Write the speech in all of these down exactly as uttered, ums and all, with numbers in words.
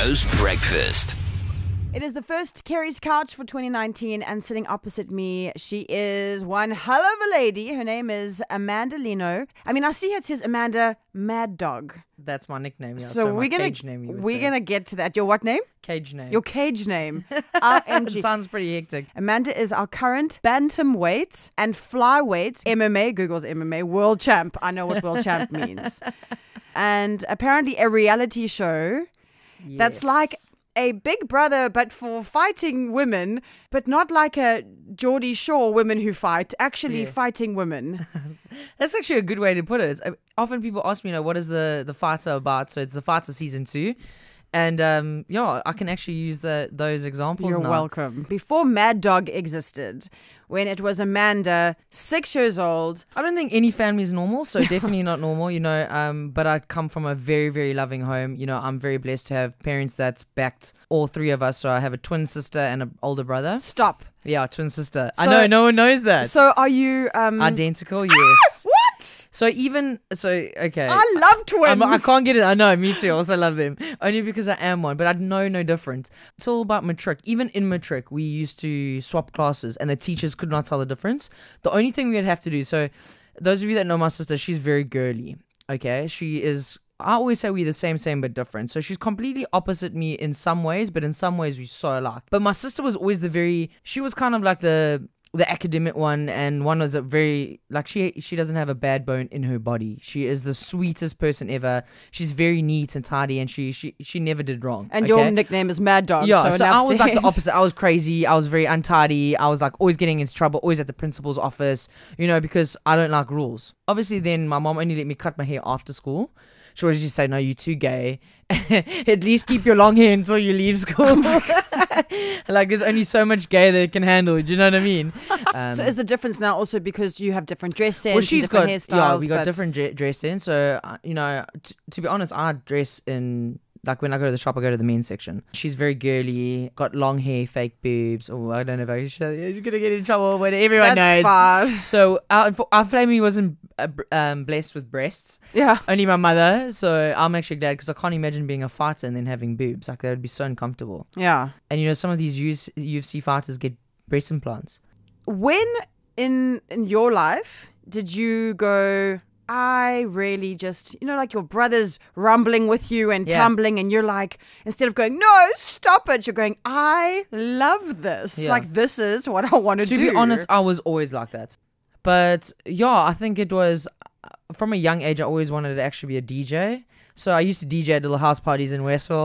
Coast Breakfast. It is the first Kerry's Couch for twenty nineteen, and sitting opposite me, she is one hell of a lady. Her name is Amanda Lino. I mean, I see it says Amanda Mad Dog. That's my nickname. Yeah. So, so we're my gonna cage name. You would we're say. gonna get to that. Your what name? Cage name. Your cage name. O M G. It sounds pretty hectic. Amanda is our current bantamweight and flyweight M M A. Google's M M A world champ. I know what world champ means. And apparently a reality show Yes. that's like a Big Brother, but for fighting women, but not like a Geordie Shore women who fight, actually Yeah. fighting women. That's actually a good way to put it. It's, uh, often people ask me, you know, what is the the fighter about? So it's the fighter season two, and um, yeah, I can actually use the those examples. You're now. welcome. Before Mad Dog existed, when it was Amanda, six years old. I don't think any family is normal, so definitely not normal, you know. Um, but I come from a very, very loving home. You know, I'm very blessed to have parents that's backed all three of us. So I have a twin sister and an older brother. Stop. Yeah, twin sister. I So- know, no one knows that. So are you... Um, Identical, yes. what? So even so, okay. I love twins. I'm, I can't get it. I know, me too. I also love them. Only because I am one, but I know no different. It's all about matric. Even in matric, we used to swap classes and the teachers could not tell the difference. The only thing we would have to do, so those of you that know my sister, she's very girly. Okay? She is, I always say we're the same, same, but different. So she's completely opposite me in some ways, but in some ways we're so alike. But my sister was always the very, she was kind of like the... the academic one, and one was a very like she she doesn't have a bad bone in her body. She is the sweetest person ever. She's very neat and tidy, and she she, she never did wrong. And okay? your nickname is Mad Dog. Yeah, so, so enough I was like the said. opposite. I was crazy. I was very untidy. I was like always getting into trouble, always at the principal's office, you know, because I don't like rules. Obviously, then my mom only let me cut my hair after school. She always just say, no, you're too gay. At least keep your long hair until you leave school. Like, there's only so much gay that it can handle. Do you know what I mean? Um, So is the difference now also because you have different dress sense, well, she's and different got hairstyles? yeah, we got but- different dre- dress sense. So uh, you know, t- to be honest, I dress in like when I go to the shop, I go to the men's section. She's very girly, got long hair, fake boobs. Oh, I don't know if I can show you. You're gonna get in trouble when everyone That's knows. fine. So our our family wasn't uh, br- um, blessed with breasts. Yeah. Only my mother. So I'm actually glad because I can't imagine being a fighter and then having boobs. Like that would be so uncomfortable. Yeah. And you know, some of these U F C fighters get breast implants. When in in your life did you go, I really just, you know, like your brother's rumbling with you and Yeah. tumbling, and you're like, instead of going, no, stop it, you're going, I love this. Yeah. Like, this is what I want to To do. be honest, I was always like that. But yeah, I think it was from a young age, I always wanted to actually be a D J. So I used to D J at little house parties in Westville.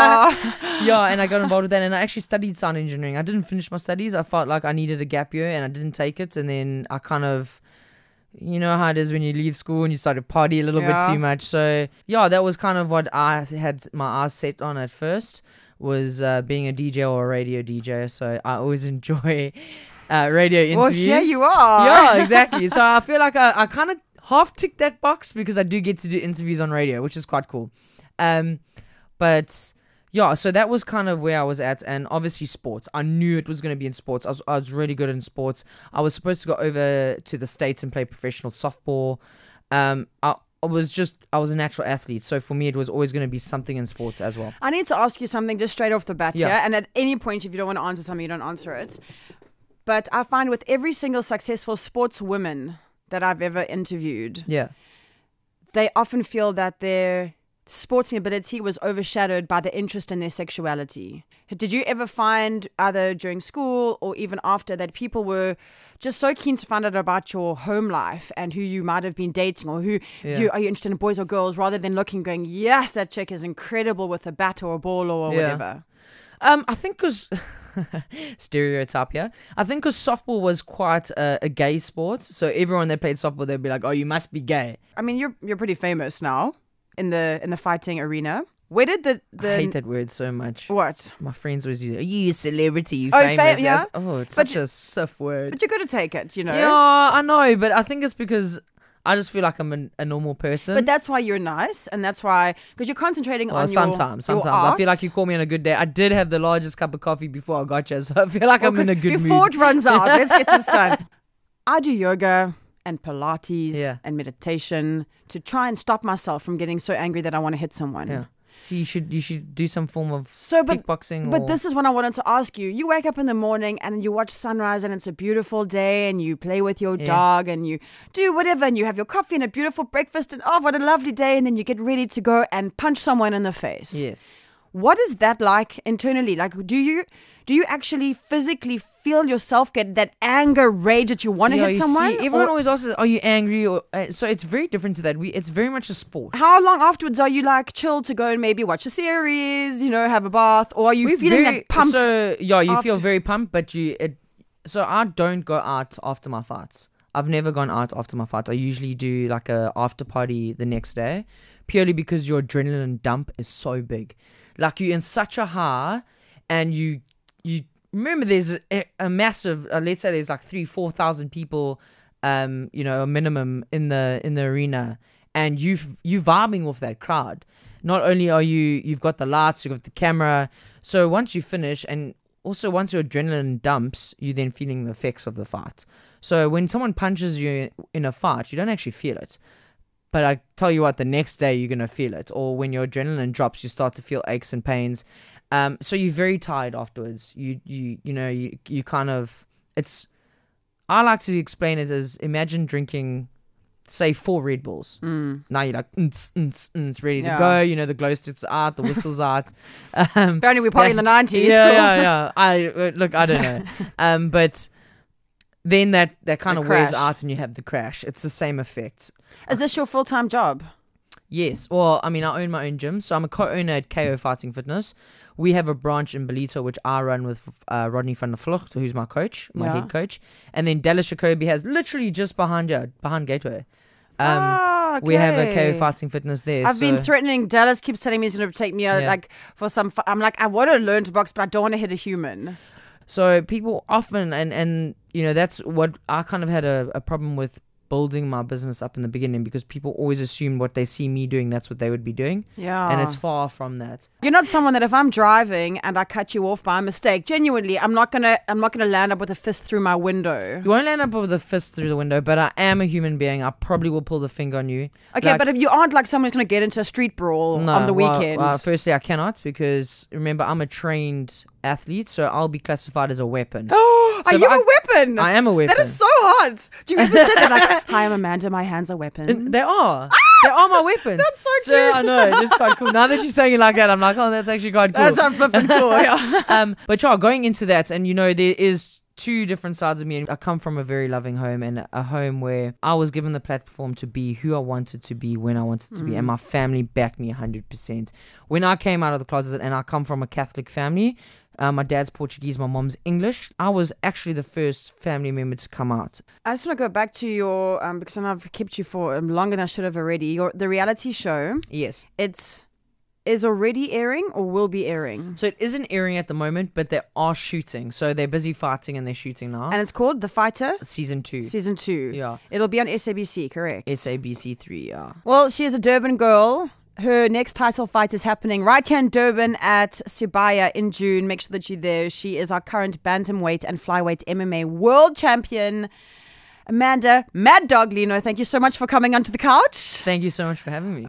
Yeah, and I got involved with that, and I actually studied sound engineering. I didn't finish my studies. I felt like I needed a gap year, and I didn't take it. And then I kind of, you know how it is when you leave school and you start to party a little Yeah. bit too much. So yeah, that was kind of what I had my eyes set on at first, was uh, being a D J or a radio D J. So I always enjoy uh, radio interviews. Well, here you are. Yeah, exactly. So I feel like I, I kind of half ticked that box because I do get to do interviews on radio, which is quite cool. Um, but yeah, so that was kind of where I was at, and obviously sports. I knew it was going to be in sports. I was, I was really good in sports. I was supposed to go over to the States and play professional softball. Um, I, I was just, I was a natural athlete. So for me, it was always going to be something in sports as well. I need to ask you something just straight off the bat Yeah. here. And at any point, if you don't want to answer something, you don't answer it. But I find with every single successful sportswoman that I've ever interviewed, Yeah. they often feel that their sporting ability was overshadowed by the interest in their sexuality. Did you ever find, either during school or even after, that people were just so keen to find out about your home life and who you might have been dating, or who Yeah. you are you interested in, boys or girls, rather than looking going, yes, that chick is incredible with a bat or a ball or Yeah. whatever? Um, I think because stereotype here. I think because softball was quite a, a gay sport, so everyone that played softball, they'd be like, "Oh, you must be gay." I mean, you're you're pretty famous now in the in the fighting arena. Where did the the I hate that word so much. what? My friends always use it. Are you a celebrity? You Oh, famous? fam- yeah? As- oh, it's But such you- a stiff word. But you got to take it, you know. Yeah, I know, but I think it's because I just feel like I'm a, a normal person. But that's why you're nice, and that's why, because you're concentrating well, on sometimes, your, your sometimes I feel art. like you call me on a good day. I did have the largest cup of coffee before I got you, so I feel like I'm in a good Before mood. it runs out, let's get this done. I do yoga and Pilates Yeah. and meditation to try and stop myself from getting so angry that I want to hit someone. Yeah. So you should you should do some form of So, but kickboxing. But or, this is what I wanted to ask you. You wake up in the morning and you watch sunrise and it's a beautiful day and you play with your Yeah. dog and you do whatever and you have your coffee and a beautiful breakfast and oh, what a lovely day. And then you get ready to go and punch someone in the face. yes. What is that like internally? Like, do you do you actually physically feel yourself get that anger, rage that you want to Yeah, hit you someone? see, everyone Or always asks, "Are you angry?" Or uh, so it's very different to that. We it's very much a sport. how long afterwards are you like chill to go and maybe watch a series, you know, have a bath, or are you We're feeling very, that pumped? So yeah, you feel after- very pumped, but you. It, so I don't go out after my fights. I've never gone out after my fights. I usually do like a after party the next day, purely because your adrenaline dump is so big. Like you're in such a high, and you you remember there's a, a massive. Uh, let's say there's like three, four thousand people, um, you know, a minimum in the in the arena, and you you vibing with that crowd. Not only are you you've got the lights, you've got the camera. So once you finish, and also once your adrenaline dumps, you're then feeling the effects of the fight. So when someone punches you in a fight, you don't actually feel it. But I tell you what, the next day you're going to feel it. Or when your adrenaline drops, you start to feel aches and pains. Um, so you're very tired afterwards. You, you, you know, you, you kind of, it's, I like to explain it as imagine drinking, say, four Red Bulls. Mm. Now you're like, mm-ts, mm-ts, mm-ts, ready Yeah. to go. You know, the glow sticks are out, the whistle's out. Um, Apparently, we're probably in the nineties. yeah, cool. yeah, yeah. I uh, look, I don't know, um, but then that that kind The of wears crash. out, and you have the crash. It's the same effect. Is this your full time job? Yes. Well, I mean, I own my own gym, so I'm a co-owner at K O Fighting Fitness. We have a branch in Belito, which I run with uh, Rodney van der Vlucht, who's my coach, my Yeah. head coach, and then Dallas Jacoby has literally just behind you, behind Gateway. Um, ah, okay. We have a K O Fighting Fitness there. I've been so- threatening. Dallas keeps telling me he's going to take me out, Yeah. like for some. Fu- I'm like, I want to learn to box, but I don't want to hit a human. So people often, and, and you know, that's what I kind of had a, a problem with building my business up in the beginning, because people always assume what they see me doing, that's what they would be doing. Yeah, And it's far from that. You're not someone that if I'm driving and I cut you off by mistake, genuinely, I'm not gonna, I'm not gonna land up with a fist through my window. You won't land up with a fist through the window, but I am a human being. I probably will pull the finger on you. Okay, Like- but if you aren't like someone who's gonna get into a street brawl No, on the well, weekend. well, firstly, I cannot, because remember, I'm a trained athlete, so I'll be classified as a weapon. Oh, are So you I- a weapon? I am a weapon. That is so hot. Do you ever say that? Like, hi, I'm Amanda. My hands are weapons. And they are. They are my weapons. That's so cute. I know. It's quite cool. Now that you're saying it like that, I'm like, oh, that's actually quite cool. That's so flipping cool. Yeah. um, but yeah, going into that, and you know, there is two different sides of me. And I come from a very loving home, and a home where I was given the platform to be who I wanted to be when I wanted to be, and my family backed me one hundred percent. When I came out of the closet, and I come from a Catholic family, uh, my dad's Portuguese, my mom's English, I was actually the first family member to come out. I just want to go back to your, um, because I know I've kept you for um, longer than I should have already. Your the reality show. Yes. It's is already airing or will be airing, So it isn't airing at the moment, but they are shooting. So they're busy fighting and they're shooting now. and it's called The Fighter Season two. Season Two. Yeah. It'll be on S A B C, correct? S A B C three, yeah. Well, she is a Durban girl. Her next title fight is happening right here in Durban at Sibaya in June. Make sure that you're there. She is our current bantamweight and flyweight M M A world champion. Amanda Mad Dog Lino, thank you so much for coming onto the couch. Thank you so much for having me.